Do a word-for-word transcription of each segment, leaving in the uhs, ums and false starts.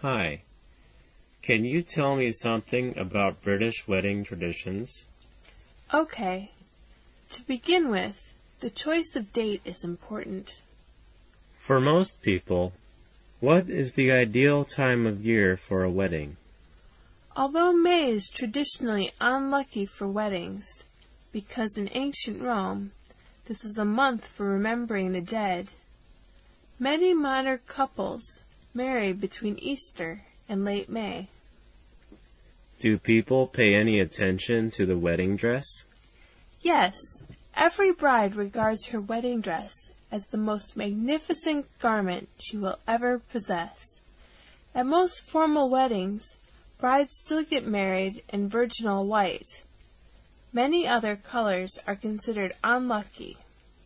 Hi. Can you tell me something about British wedding traditions? Okay. To begin with, the choice of date is important. For most people, what is the ideal time of year for a wedding? Although May is traditionally unlucky for weddings, because in ancient Rome, this was a month for remembering the dead, many modern couples marry between Easter and late May. Do people pay any attention to the wedding dress? Yes, every bride regards her wedding dress as the most magnificent garment she will ever possess. At most formal weddings, brides still get married in virginal white. Many other colors are considered unlucky.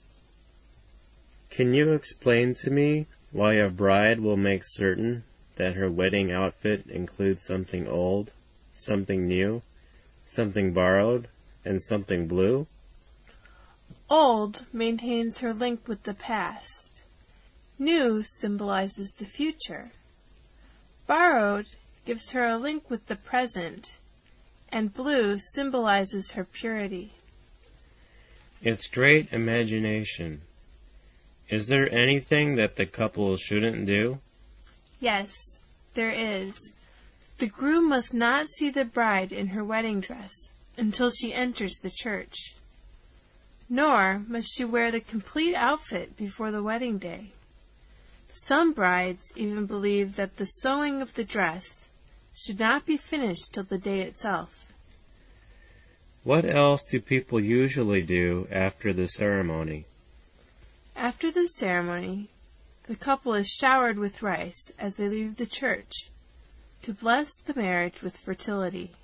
Can you explain to me why a bride will make certain that her wedding outfit includes something old, something new, something borrowed, and something blue? Old maintains her link with the past. New symbolizes the future. Borrowed gives her a link with the present, and blue symbolizes her purity. It's great imagination. Is there anything that the couple shouldn't do? Yes, there is. The groom must not see the bride in her wedding dress until she enters the church. Nor must she wear the complete outfit before the wedding day. Some brides even believe that the sewing of the dress should not be finished till the day itself. What else do people usually do after the ceremony? After the ceremony, the couple is showered with rice as they leave the church to bless the marriage with fertility.